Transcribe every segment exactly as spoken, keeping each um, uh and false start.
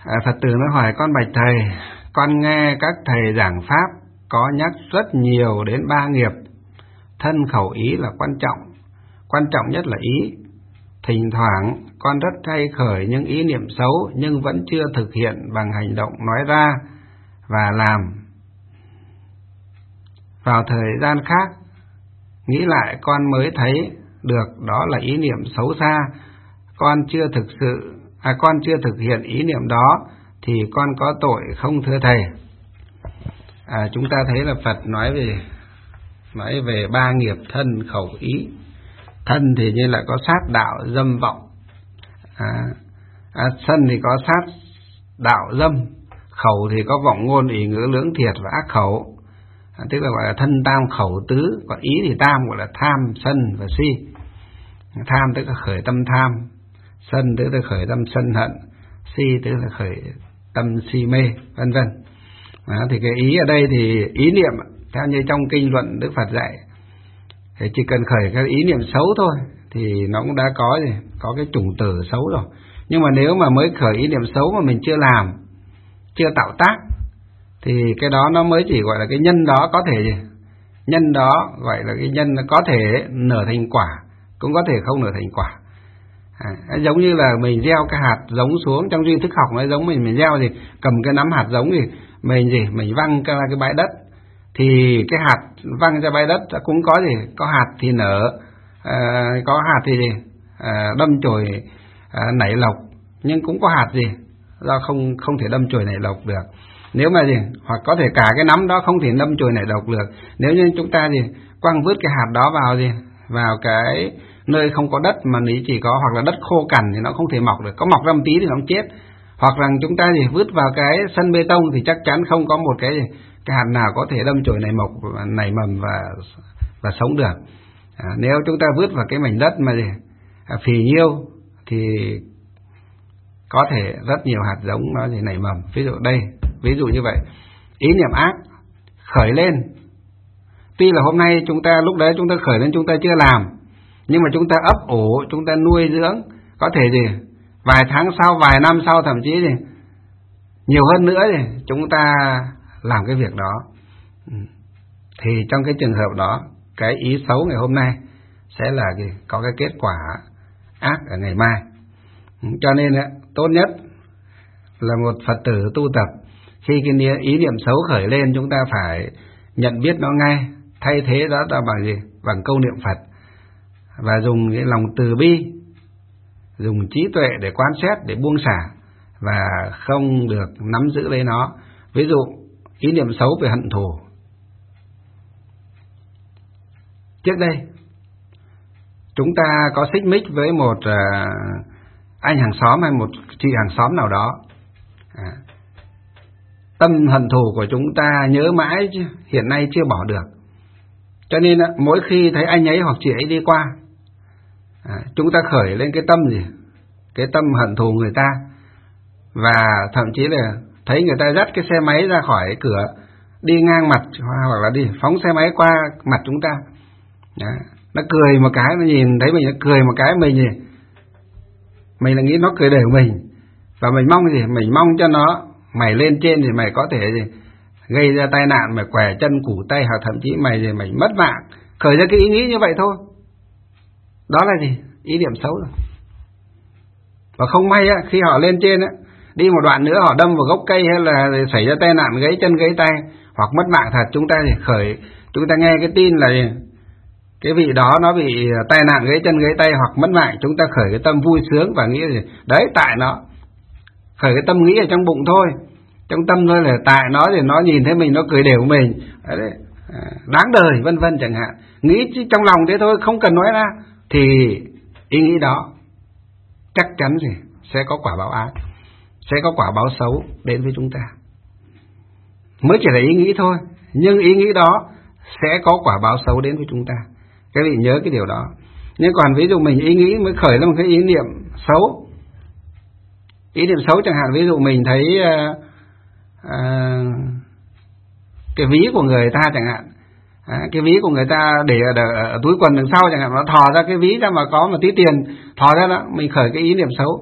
À, Phật tử nó hỏi: con bạch thầy, con nghe các thầy giảng pháp có nhắc rất nhiều đến ba nghiệp, thân khẩu ý là quan trọng, quan trọng nhất là ý. Thỉnh thoảng con rất hay khởi những ý niệm xấu nhưng vẫn chưa thực hiện bằng hành động nói ra và làm. Vào thời gian khác, nghĩ lại con mới thấy được đó là ý niệm xấu xa. Con chưa thực sự, à, con chưa thực hiện ý niệm đó thì con có tội không thưa thầy? À, chúng ta thấy là Phật nói về nói về ba nghiệp thân khẩu ý. Thân thì như là có sát đạo dâm vọng, à, à, thân thì có sát đạo dâm, khẩu thì có vọng ngôn ý ngữ lưỡng thiệt và ác khẩu, à, tức là gọi là thân tam khẩu tứ. Còn ý thì tam gọi là tham sân và si. Tham tức là khởi tâm tham, sân tức là khởi tâm sân hận, si tức là khởi tâm si mê, vân vân. À, thì cái ý ở đây thì ý niệm theo như trong kinh luận Đức Phật dạy, thì chỉ cần khởi cái ý niệm xấu thôi thì nó cũng đã có gì, có cái chủng tử xấu rồi. Nhưng mà nếu mà mới khởi ý niệm xấu mà mình chưa làm, chưa tạo tác, thì cái đó nó mới chỉ gọi là cái nhân đó có thể gì, nhân đó gọi là cái nhân có thể nở thành quả, cũng có thể không nở thành quả. À, giống như là mình gieo cái hạt giống xuống, trong duy thức học nó giống mình mình gieo gì, cầm cái nắm hạt giống thì mình gì mình văng ra cái bãi đất, thì cái hạt văng ra bãi đất cũng có gì, có hạt thì nở, à, có hạt thì gì, à, đâm chồi à, nảy lộc, nhưng cũng có hạt gì do không không thể đâm chồi nảy lộc được. Nếu mà gì, hoặc có thể cả cái nắm đó không thể đâm chồi nảy lộc được. Nếu như chúng ta gì quăng vứt cái hạt đó vào gì, vào cái nơi không có đất mà lý chỉ có, hoặc là đất khô cằn thì nó không thể mọc được, có mọc ra một tí thì nó cũng chết. Hoặc là chúng ta gì vứt vào cái sân bê tông thì chắc chắn không có một cái gì, cái hạt nào có thể đâm chồi nảy mọc, nảy mầm và và sống được. À, nếu chúng ta vứt vào cái mảnh đất mà gì à, phì nhiêu thì có thể rất nhiều hạt giống nó gì nảy mầm. Ví dụ đây, ví dụ như vậy, ý niệm ác khởi lên, tuy là hôm nay chúng ta lúc đấy chúng ta khởi lên chúng ta chưa làm, nhưng mà chúng ta ấp ủ, chúng ta nuôi dưỡng, có thể gì vài tháng sau, vài năm sau, thậm chí gì nhiều hơn nữa thì chúng ta làm cái việc đó, thì trong cái trường hợp đó, cái ý xấu ngày hôm nay sẽ là gì, có cái kết quả ác ở ngày mai. Cho nên tốt nhất là một Phật tử tu tập, khi cái ý niệm xấu khởi lên chúng ta phải nhận biết nó ngay, thay thế đó là bằng gì, bằng câu niệm Phật, và dùng cái lòng từ bi, dùng trí tuệ để quan sát, để buông xả, và không được nắm giữ lấy nó. Ví dụ ý niệm xấu về hận thù. Trước đây chúng ta có xích mích với một uh, anh hàng xóm hay một chị hàng xóm nào đó, à, tâm hận thù của chúng ta nhớ mãi chứ, hiện nay chưa bỏ được. Cho nên uh, mỗi khi thấy anh ấy hoặc chị ấy đi qua, à, chúng ta khởi lên cái tâm gì, cái tâm hận thù người ta, và thậm chí là thấy người ta dắt cái xe máy ra khỏi cửa, đi ngang mặt, hoặc là đi phóng xe máy qua mặt chúng ta, đó, nó cười một cái, nó nhìn thấy mình, nó cười một cái, mình gì mình là nghĩ nó cười đều mình, và mình mong gì, mình mong cho nó, mày lên trên thì mày có thể gì gây ra tai nạn, mày quẻ chân củ tay, hoặc thậm chí mày gì mày mất mạng, khởi ra cái ý nghĩ như vậy thôi. Đó là gì, ý niệm xấu rồi. Và không may á, khi họ lên trên á, đi một đoạn nữa họ đâm vào gốc cây, hay là xảy ra tai nạn gãy chân gãy tay, hoặc mất mạng thật, chúng ta thì khởi, chúng ta nghe cái tin là gì, cái vị đó nó bị tai nạn gãy chân gãy tay hoặc mất mạng, chúng ta khởi cái tâm vui sướng và nghĩ gì đấy tại nó, khởi cái tâm nghĩ ở trong bụng thôi, trong tâm thôi, là tại nó thì nó nhìn thấy mình nó cười đều mình đấy, đáng đời vân vân chẳng hạn, nghĩ chứ trong lòng thế thôi, không cần nói ra, thì ý nghĩ đó chắc chắn gì sẽ có quả báo ác, sẽ có quả báo xấu đến với chúng ta. Mới chỉ là ý nghĩ thôi, nhưng ý nghĩ đó sẽ có quả báo xấu đến với chúng ta. Các vị nhớ cái điều đó. Nhưng còn ví dụ mình ý nghĩ mới khởi lên một cái ý niệm xấu, ý niệm xấu chẳng hạn, ví dụ mình thấy uh, uh, cái ví của người ta chẳng hạn, à, cái ví của người ta để ở, ở, ở túi quần đằng sau chẳng hạn, nó thò ra cái ví ra mà có một tí tiền thò ra đó, mình khởi cái ý niệm xấu,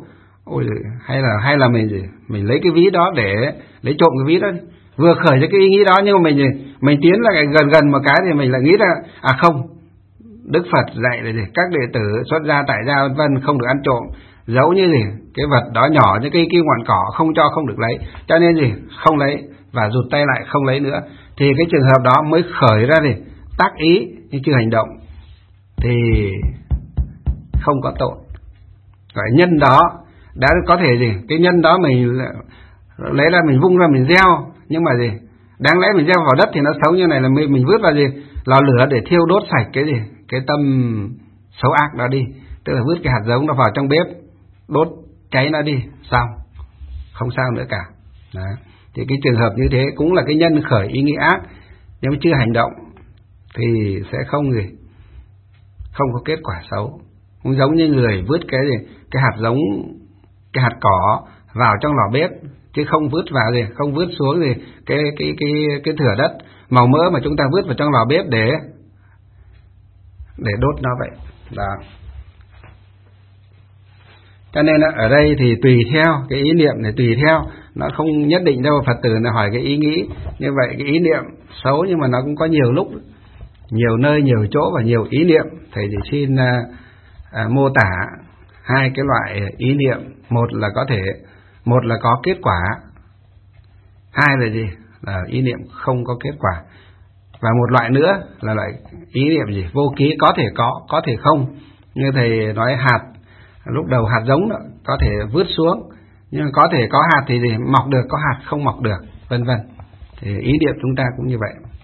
ôi hay là hay là mình gì mình lấy cái ví đó để lấy trộm cái ví đó, vừa khởi cho cái ý nghĩ đó, nhưng mà mình gì mình tiến lại gần gần một cái thì mình lại nghĩ ra à không, Đức Phật dạy là gì các đệ tử xuất gia tại gia vân vân không được ăn trộm, giấu như gì cái vật đó nhỏ như cái kia ngọn cỏ không cho không được lấy, cho nên gì không lấy và rụt tay lại không lấy nữa, thì cái trường hợp đó mới khởi ra gì tác ý nhưng chưa hành động thì không có tội. Vậy nhân đó đã có thể gì cái nhân đó mình lấy ra mình vung ra mình gieo, nhưng mà gì đáng lẽ mình gieo vào đất thì nó xấu như này là mình, mình vứt vào gì lò lửa để thiêu đốt sạch cái gì cái tâm xấu ác đó đi, tức là vứt cái hạt giống nó vào trong bếp đốt cháy nó đi, xong không sao nữa cả. Đó. Thì cái trường hợp như thế cũng là cái nhân khởi ý nghĩ ác, nhưng mà chưa hành động thì sẽ không gì không có kết quả xấu. Cũng giống như người vứt cái gì cái hạt giống cái hạt cỏ vào trong lò bếp, chứ không vứt vào gì không vứt xuống gì cái cái cái cái thửa đất màu mỡ mà chúng ta vứt vào trong lò bếp để để đốt nó vậy. Đó. Cho nên ở đây thì tùy theo cái ý niệm này, tùy theo nó không nhất định đâu. Phật tử là hỏi cái ý nghĩ như vậy, cái ý niệm xấu nhưng mà nó cũng có nhiều lúc, nhiều nơi, nhiều chỗ và nhiều ý niệm. Thầy chỉ xin à, à, mô tả hai cái loại ý niệm. Một là có thể một là có kết quả, hai là gì là ý niệm không có kết quả, và một loại nữa là loại ý niệm gì vô ký, có thể có có thể không. Như thầy nói hạt lúc đầu, hạt giống đó, có thể vứt xuống, nhưng có thể có hạt thì gì mọc được, có hạt không mọc được, vân vân. Thì ý niệm chúng ta cũng như vậy.